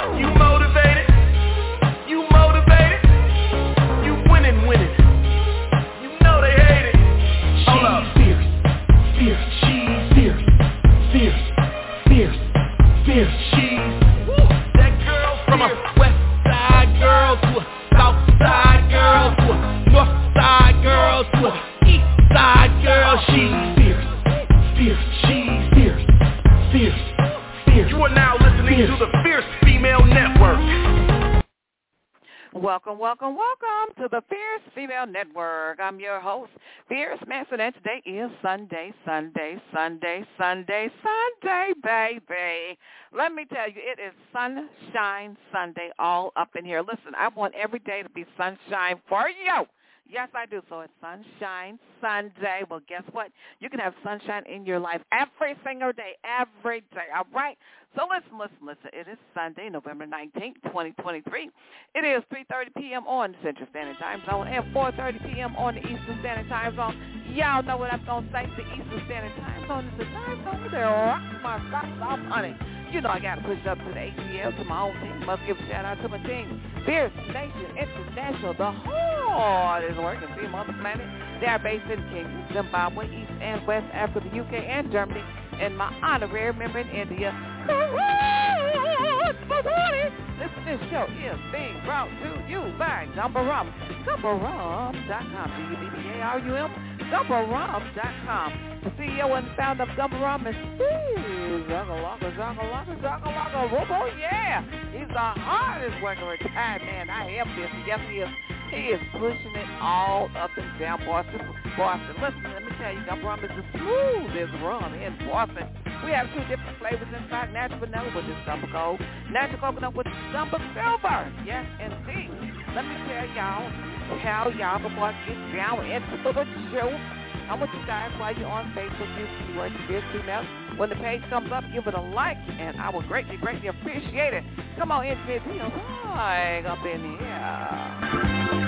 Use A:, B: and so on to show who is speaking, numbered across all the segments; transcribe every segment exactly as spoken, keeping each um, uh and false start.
A: You motivated? You motivated? You winning, winning. You know they hate it. Hold up. Fierce, fierce, she's fierce, fierce, fierce, fierce, she's that girl from a west side girl to a south side girl to a north side girl to a east side girl. She's fierce, fierce, she's fierce, fierce, fierce. You are now listening fierce. To the Fierce Female Network.
B: Welcome, welcome, welcome to the Fierce Female Network. I'm your host, Fierce Manson, and today is Sunday, Sunday, Sunday, Sunday, Sunday, baby. Let me tell you, it is Sunshine Sunday all up in here. Listen, I want every day to be sunshine for you. Yes, I do. So it's Sunshine Sunday. Well, guess what? You can have sunshine in your life every single day, every day, all right? So listen, listen, listen. It is Sunday, November nineteenth, twenty twenty-three. It is three thirty p.m. on the Central Standard Time Zone and four thirty p.m. on the Eastern Standard Time Zone. Y'all know what I'm going to say. The Eastern Standard Time Zone is the time zone that rocks my socks off, honey. You know I got to push up to the A T L, to my own team. Must give a shout-out to my team. Fierce Nation International, the hardest working team on the planet. They are based in Kenya, Zimbabwe, East and West Africa, the U K, and Germany. And my honorary member in India, this, this show is being brought to you by Gumbo Rum. Gumbo Rum dot com. G U B B A R U M. Gumbo Rum dot com. The C E O and founder of Gumbo Rum is Steve Zagalaka, Zagalaka, Zagalaka, Robo, yeah. He's the hardest working retired man. I am this. Yes, he is. He is pushing it all up and down Boston. Boston. Listen, let me tell you, Gumbo Rum is the smoothest rum in Boston. We have two different flavors inside. Natural vanilla with this Gumbo Gold. Natural coconut with Gumbo Silver. Yes, indeed. Let me tell y'all how y'all before I get down into the show. I want you guys, while you're on Facebook, use the keyword Fierce Female. When the page comes up, give it a like, and I will greatly, greatly appreciate it. Come on in, kids. Feel like up in here.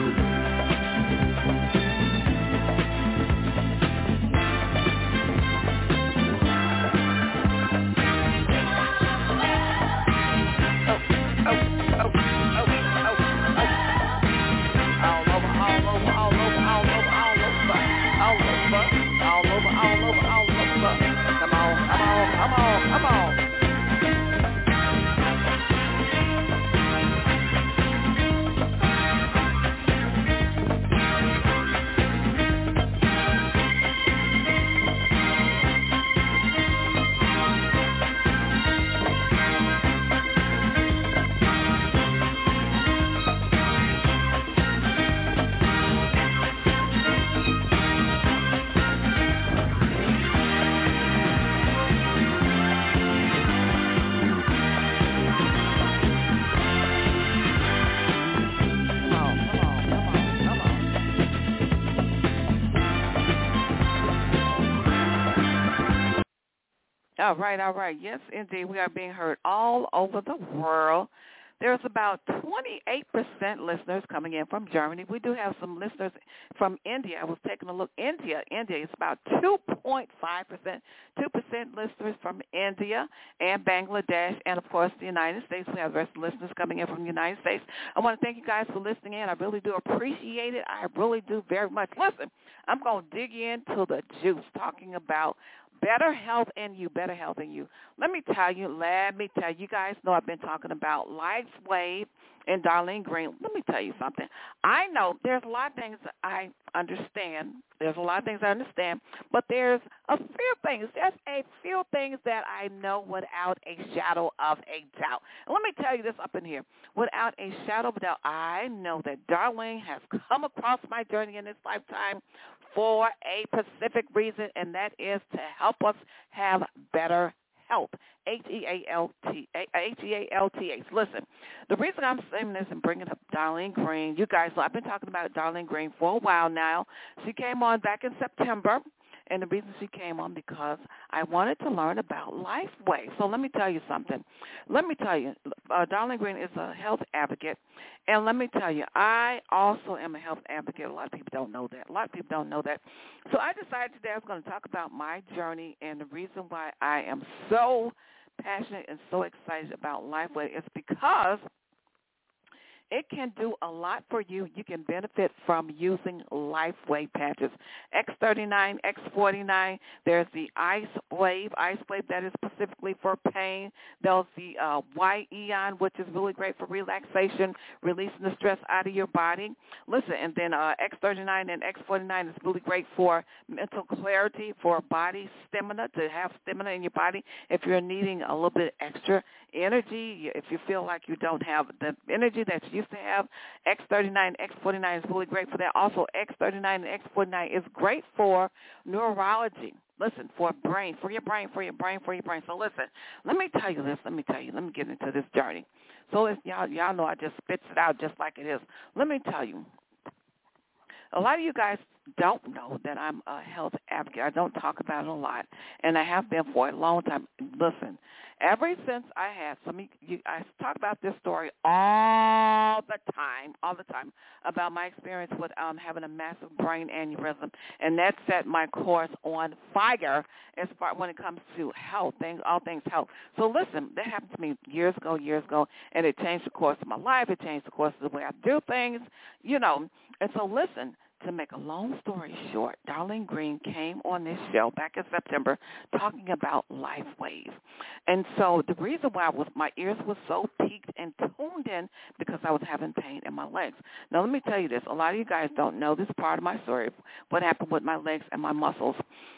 B: All right, all right. Yes, indeed. We are being heard all over the world. There's about twenty-eight percent listeners coming in from Germany. We do have some listeners from India. I was taking a look. India, India is about two point five percent, two percent listeners from India and Bangladesh, and, of course, the United States. We have the rest of the listeners coming in from the United States. I want to thank you guys for listening in. I really do appreciate it. I really do very much. Listen, I'm going to dig into the juice, talking about better health in you, better health in you. Let me tell you, let me tell you, you guys know I've been talking about Life's Wave and Darlene Green. Let me tell you something. I know there's a lot of things that I understand. There's a lot of things I understand, but there's a few things, just a few things that I know without a shadow of a doubt. And let me tell you this up in here. Without a shadow of a doubt, I know that Darlene has come across my journey in this lifetime for a specific reason, and that is to help us have better health. H E A L T H E A L T H. Listen, the reason I'm saying this and bringing up Darlene Green, you guys know I've been talking about Darlene Green for a while now. She came on back in September, and the reason she came on because I wanted to learn about LifeWay. So let me tell you something. Let me tell you, uh, Darlene Green is a health advocate, and let me tell you, I also am a health advocate. A lot of people don't know that. A lot of people don't know that. So I decided today I was going to talk about my journey and the reason why I am so passionate and so excited about LifeWave is because it can do a lot for you. You can benefit from using LifeWave patches. X thirty-nine, X forty-nine, there's the Ice Wave, Ice Wave that is specifically for pain. There's the uh, Y-Eon, which is really great for relaxation, releasing the stress out of your body. Listen, and then uh, X thirty-nine and X forty-nine is really great for mental clarity, for body stamina, to have stamina in your body if you're needing a little bit extra energy, if you feel like you don't have the energy that you used to have. X thirty-nine, X forty-nine is really great for that. Also, X thirty-nine and X forty-nine is great for neurology. Listen, for brain, for your brain, for your brain, for your brain. So listen, let me tell you this. Let me tell you. Let me get into this journey. So listen, y'all, y'all know I just spits it out just like it is. Let me tell you. A lot of you guys don't know that I'm a health advocate. I don't talk about it a lot, and I have been for a long time. Listen, ever since I had some, you, I talk about this story all the time, all the time, about my experience with um, having a massive brain aneurysm, and that set my course on fire as far when it comes to health, things, all things health. So listen, that happened to me years ago, years ago, and it changed the course of my life. It changed the course of the way I do things, you know. And so listen, to make a long story short, Darlene Green came on this show back in September talking about LifeWave. And so the reason why I was, my ears were so peaked and tuned in because I was having pain in my legs. Now, let me tell you this. A lot of you guys don't know this part of my story, what happened with my legs and my muscles.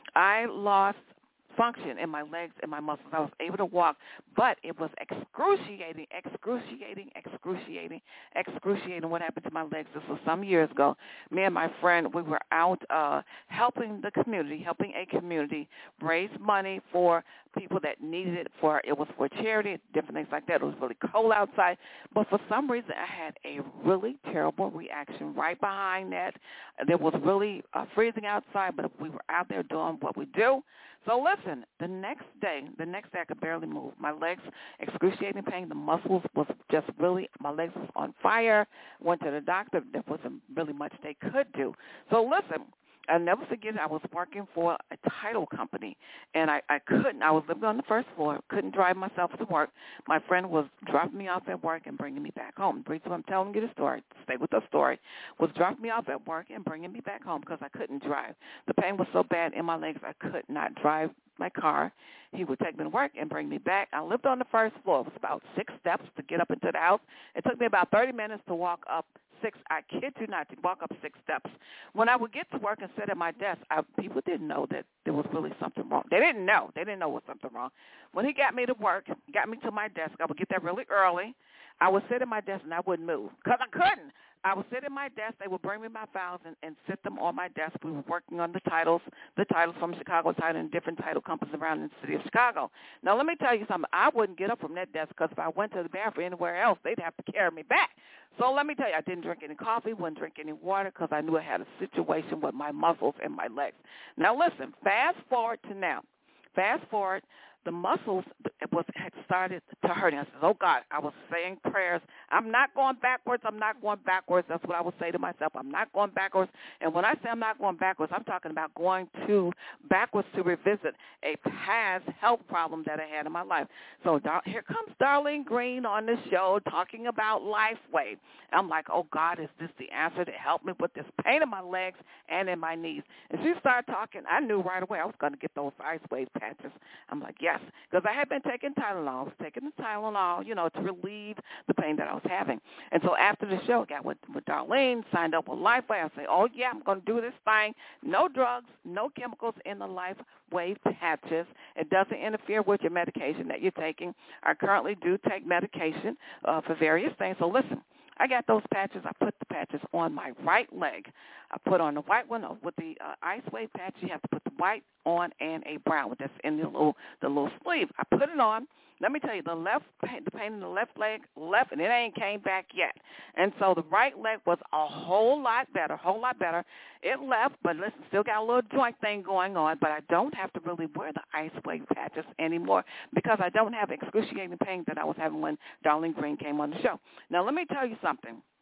B: I lost function in my legs and my muscles. I was able to walk, but it was excruciating, excruciating, excruciating, excruciating what happened to my legs. This was some years ago. Me and my friend, we were out uh, helping the community, helping a community raise money for people that needed it. For it was for charity, different things like that. It was really cold outside, but for some reason I had a really terrible reaction right behind that. There was really uh, freezing outside, but we were out there doing what we do. So listen, the next day, the next day I could barely move. My legs, excruciating pain. The muscles was just really, my legs was on fire. Went to the doctor. There wasn't really much they could do. So listen, I'll never forget I was working for a title company, and I, I couldn't. I was living on the first floor, couldn't drive myself to work. My friend was dropping me off at work and bringing me back home. The reason I'm telling you the story, stay with the story, was dropping me off at work and bringing me back home because I couldn't drive. The pain was so bad in my legs I could not drive my car. He would take me to work and bring me back. I lived on the first floor. It was about six steps to get up into the house. It took me about thirty minutes to walk up six, I kid you not, to walk up six steps. When I would get to work and sit at my desk, I, people didn't know that there was really something wrong. They didn't know. They didn't know what was something wrong. When he got me to work, got me to my desk, I would get there really early. I would sit at my desk and I wouldn't move because I couldn't. I would sit at my desk. They would bring me my files and, and sit them on my desk. We were working on the titles, the titles from Chicago Title and different title companies around in the city of Chicago. Now, let me tell you something. I wouldn't get up from that desk because if I went to the bathroom anywhere else, they'd have to carry me back. So let me tell you, I didn't drink any coffee, wouldn't drink any water because I knew I had a situation with my muscles and my legs. Now, listen, fast forward to now. Fast forward. The muscles was had started to hurt. I said, oh, God, I was saying prayers. I'm not going backwards. I'm not going backwards. That's what I would say to myself. I'm not going backwards. And when I say I'm not going backwards, I'm talking about going to backwards to revisit a past health problem that I had in my life. So here comes Darlene Green on the show talking about LifeWave. I'm like, oh, God, is this the answer to help me with this pain in my legs and in my knees? And she started talking. I knew right away I was going to get those IceWave patches. I'm like, yes, because I had been taking Tylenol. I was taking the Tylenol, you know, to relieve the pain that I was having. And so after the show, I got with, with Darlene, signed up with LifeWave. I say, oh, yeah, I'm going to do this thing. No drugs, no chemicals in the LifeWave patches. It doesn't interfere with your medication that you're taking. I currently do take medication uh, for various things. So listen, I got those patches. I put the patches on my right leg. I put on the white one with the uh, IceWave patch. You have to put the white on and a brown that's in the little the little sleeve. I put it on. Let me tell you, the left pain, the pain in the left leg left, and it ain't came back yet. And so the right leg was a whole lot better, a whole lot better. It left, but listen, still got a little joint thing going on, but I don't have to really wear the IceWave patches anymore because I don't have excruciating pain that I was having when Darlene Green came on the show. Now, let me tell you something.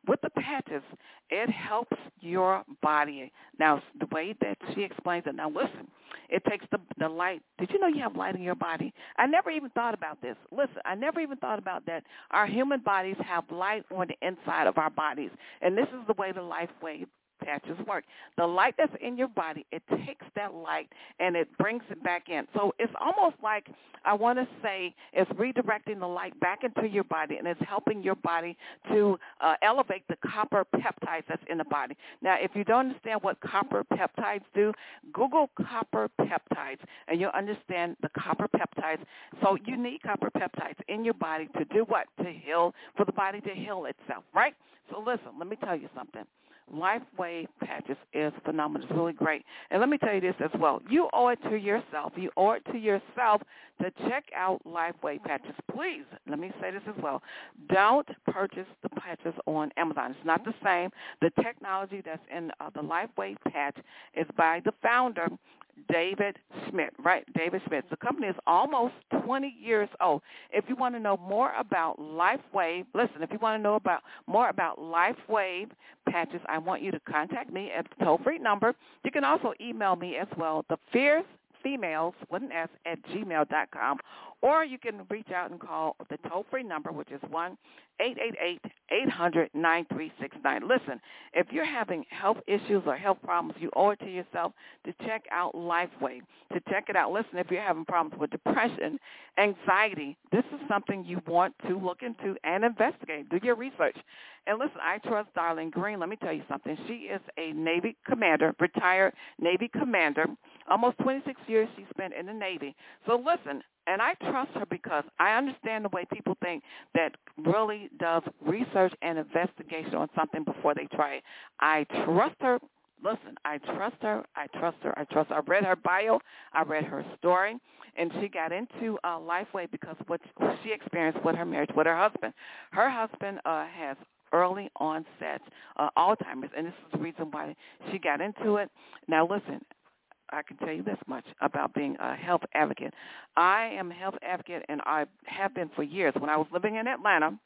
B: with the patches, it helps your body. Now, the way that she explains it, now listen, it takes the, the light. Did you know you have light in your body? I never even thought about this. Listen, I never even thought about that. Our human bodies have light on the inside of our bodies, and this is the way the life wave patches work. The light that's in your body, it takes that light and it brings it back in. So it's almost like, I want to say, it's redirecting the light back into your body, and it's helping your body to uh, elevate the copper peptides that's in the body. Now, if you don't understand what copper peptides do, Google copper peptides, and you'll understand the copper peptides. So you need copper peptides in your body to do what? To heal, for the body to heal itself, right? So listen, let me tell you something. Life Wave Patches is phenomenal. It's really great. And let me tell you this as well. You owe it to yourself. You owe it to yourself to check out Life Wave Patches. Please, let me say this as well. Don't purchase the patches on Amazon. It's not the same. The technology that's in uh, the Life Wave patch is by the founder, David Schmidt, right? David Schmidt. The company is almost twenty years old. If you want to know more about Life Wave, listen, if you want to know about more about Life Wave patches, I want you to contact me at the toll-free number. You can also email me as well, the Fierce Females with an S at gmail dot com, or you can reach out and call the toll-free number, which is one eight eight eight, eight hundred, nine three six nine. Listen, if you're having health issues or health problems, you owe it to yourself to check out LifeWave, to check it out. Listen, if you're having problems with depression, anxiety, this is something you want to look into and investigate. Do your research. And listen, I trust Darlene Green. Let me tell you something. She is a Navy commander, retired Navy commander. Almost twenty-six years she spent in the Navy. So listen, and I trust her because I understand the way people think that really does research and investigation on something before they try it. I trust her. Listen, I trust her. I trust her. I trust her. I read her bio. I read her story. And she got into uh, LifeWave because of what she experienced with her marriage with her husband. Her husband uh, has early onset uh, Alzheimer's, and this is the reason why she got into it. Now, listen, I can tell you this much about being a health advocate. I am a health advocate, and I have been for years. When I was living in Atlanta,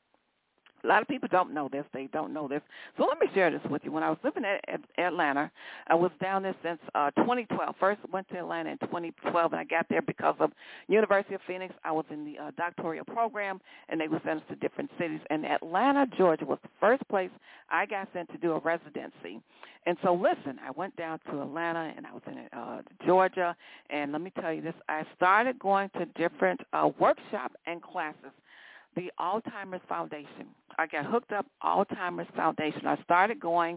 B: a lot of people don't know this. They don't know this. So let me share this with you. When I was living at, at Atlanta, I was down there since uh, twenty twelve. First went to Atlanta in twenty twelve, and I got there because of University of Phoenix. I was in the uh, doctoral program, and they would send us to different cities. And Atlanta, Georgia was the first place I got sent to do a residency. And so, listen, I went down to Atlanta, and I was in uh, Georgia. And let me tell you this. I started going to different uh, workshops and classes. The Alzheimer's Foundation. I got hooked up Alzheimer's Foundation. I started going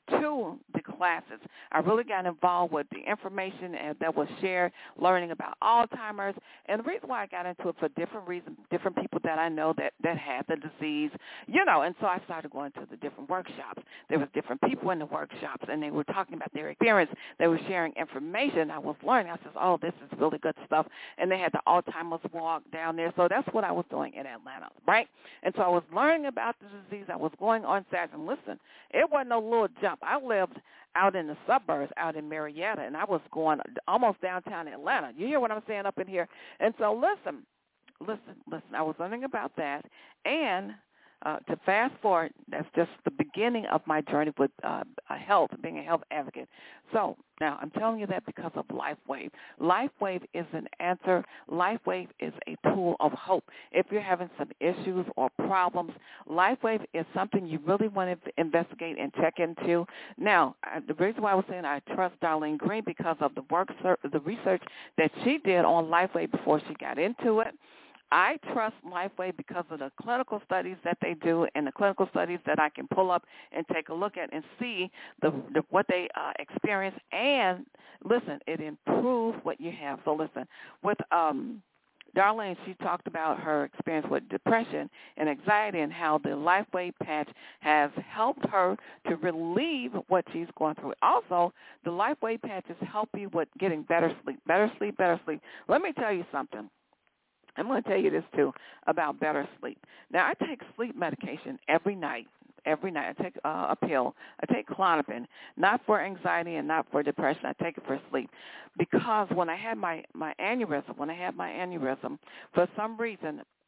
B: to the classes. I really got involved with the information that was shared, learning about Alzheimer's. And the reason why I got into it for different reasons, different people that I know that, that had the disease, you know, and so I started going to the different workshops. There was different people in the workshops, and they were talking about their experience. They were sharing information. I was learning. I said, oh, this is really good stuff. And they had the Alzheimer's walk down there. So that's what I was doing in Atlanta, right? And so I was learning about the disease. I was going on Saturday. And listen, it wasn't no little jump. I lived out in the suburbs, out in Marietta, and I was going almost downtown Atlanta. You hear what I'm saying up in here? And so listen, listen, listen. I was learning about that, and uh, to fast forward, that's just the beginning of my journey with uh, health, being a health advocate. So now I'm telling you that because of LifeWave. LifeWave is an answer. LifeWave is a tool of hope. If you're having some issues or problems, LifeWave is something you really want to investigate and check into. Now, I, the reason why I was saying I trust Darlene Green because of the work, the research that she did on LifeWave before she got into it. I trust LifeWave because of the clinical studies that they do and the clinical studies that I can pull up and take a look at and see the, the what they uh, experience. And, listen, it improves what you have. So, listen, with um, Darlene, she talked about her experience with depression and anxiety and how the LifeWave patch has helped her to relieve what she's going through. Also, the LifeWave patches help you with getting better sleep, better sleep, better sleep. Let me tell you something. I'm going to tell you this, too, about better sleep. Now, I take sleep medication every night. Every night. I take uh, a pill. I take Klonopin, not for anxiety and not for depression. I take it for sleep. Because when I had my, my aneurysm, when I had my aneurysm, for some reason,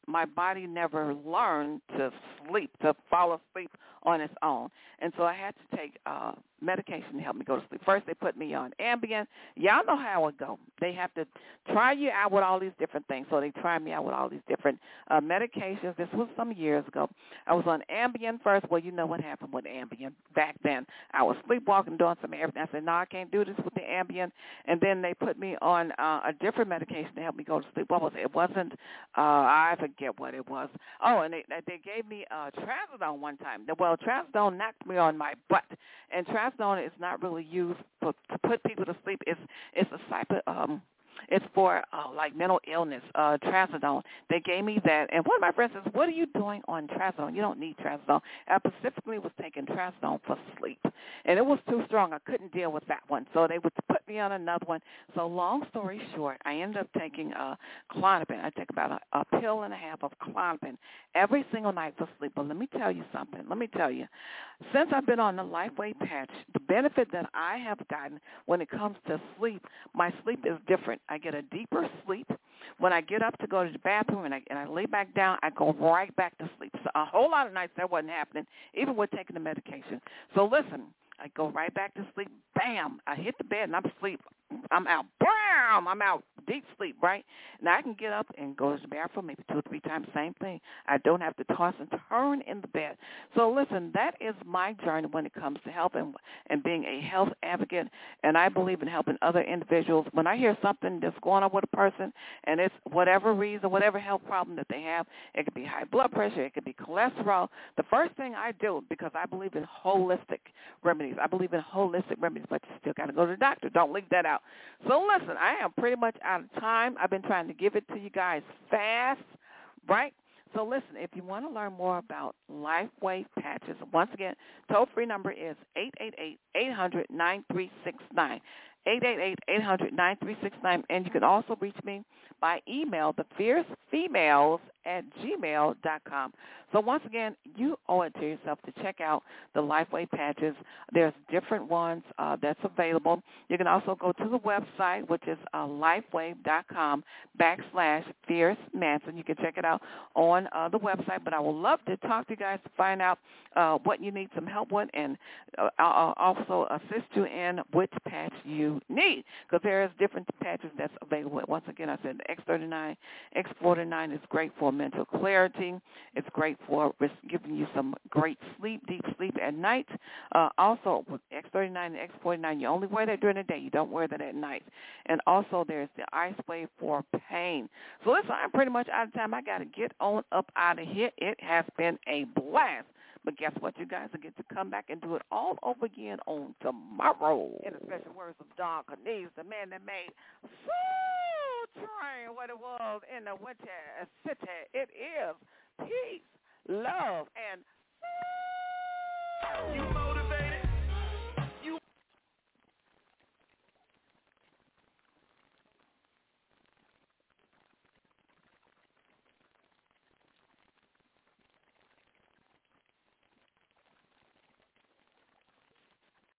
B: my body never learned to sleep, to fall asleep on its own. And so I had to take uh, medication to help me go to sleep. First, they put me on Ambien. Y'all know how it go. They have to try you out with all these different things. So they tried me out with all these different uh, medications. This was some years ago. I was on Ambien first. Well, you know what happened with Ambien back then. I was sleepwalking, doing some everything. I said, no, I can't do this with the Ambien. And then they put me on uh, a different medication to help me go to sleep. What was it? It wasn't, uh, I forget what it was. Oh, and they, they gave me uh, Trazodone one time. Well, Trazodone knocked me on my butt. And Trazodone is not really used for, to put people to sleep. It's, it's a type of... Um, It's for, uh, like, mental illness, uh, Trazodone. They gave me that. And one of my friends says, what are you doing on Trazodone? You don't need Trazodone. I specifically was taking Trazodone for sleep. And it was too strong. I couldn't deal with that one. So they would put me on another one. So long story short, I ended up taking uh, Klonopin. I take about a, a pill and a half of Klonopin every single night for sleep. But let me tell you something. Let me tell you. Since I've been on the LifeWave patch, the benefit that I have gotten when it comes to sleep, my sleep is different. I get a deeper sleep. When I get up to go to the bathroom and I, and I lay back down, I go right back to sleep. So a whole lot of nights that wasn't happening, even with taking the medication. So listen, I go right back to sleep. Bam! I hit the bed and I'm asleep. I'm out. Bam! I'm out. Deep sleep, right? Now I can get up and go to the bathroom maybe two or three times, same thing. I don't have to toss and turn in the bed. So listen, that is my journey when it comes to health and, and being a health advocate, and I believe in helping other individuals. When I hear something that's going on with a person, and it's whatever reason, whatever health problem that they have, it could be high blood pressure, it could be cholesterol, the first thing I do, because I believe in holistic remedies, I believe in holistic remedies, but you still got to go to the doctor. Don't leave that out. So listen, I am pretty much out of time. I've been trying to give it to you guys fast, right? So listen, if you want to learn more about LifeWave patches, once again, toll-free number is eight eight eight, eight hundred, nine three six nine. eight eight eight, eight hundred, nine three six nine. And you can also reach me by email, the fierce females at gmail dot com. So once again, you owe it to yourself to check out the LifeWave patches. There's different ones uh, that's available. You can also go to the website, which is uh, lifewave.com backslash Fierce Manson. You can check it out on uh, the website. But I would love to talk to you guys to find out uh, what you need some help with, and uh, I'll also assist you in which patch you need, because there's different patches that's available. Once again, I said the X thirty-nine, X forty-nine is great for mental clarity. It's great for giving you some great sleep, deep sleep at night. Uh, also, with X thirty-nine and X forty-nine, you only wear that during the day. You don't wear that at night. And also, there's the Ice Wave for pain. So listen, I'm pretty much out of time. I got to get on up out of here. It has been a blast. But guess what? You guys will get to come back and do it all over again on tomorrow. In the special words of Don Cornelius, the man that made Soul Train what it was in the Winter City. It is peace, love, and